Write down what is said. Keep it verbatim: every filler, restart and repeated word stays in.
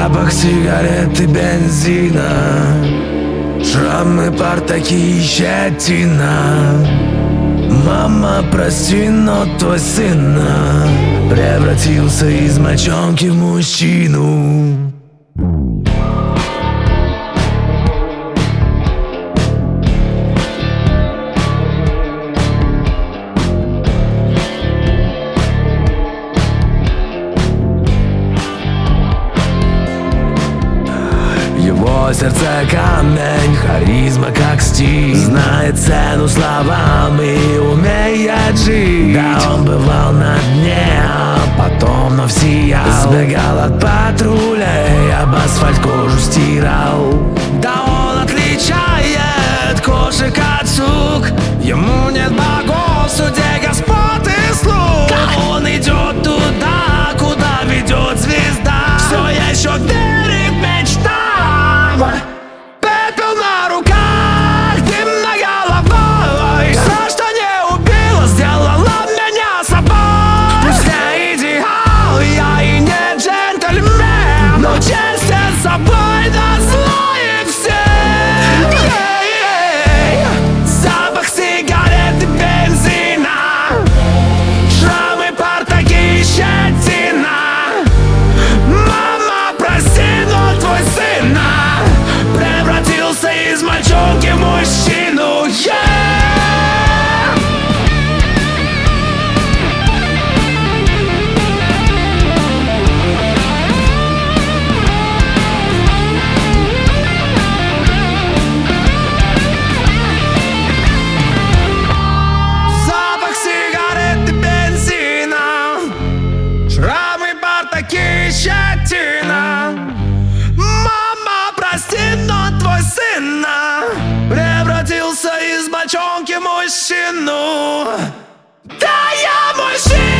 Запах сигарет и бензина, шрамы, портаки и щетина. Мама, прости, но твой сын превратился из мальчонки в мужчину. Его сердце камень, харизма как стиль, знает цену словам и умеет жить. Да, он бывал на дне, а потом вновь сиял. Сбегал от патрулей, об асфальт кожу стирал. Да, он отличает кошек от сук. Ему нет богов, в суде господ и слуг. Он идет туда, куда ведет звезда. Все еще верит мечта. Пепел на руках, дым на головой. Все, что не убило, сделало меня собой. Пусть я идеал, я и не джентльмен, но честен с собой на зло и всем. Запах сигарет и бензина, шрамы, портаки и щетина. Мама, прости, но твой сын превратился из мальчонки в мужчину. Yeah! Запах сигарет и бензина, шрамы, портаки и щетина. Мама, прости, но твой сын превратился из мальчонки в мужчину. Да, я мужчина.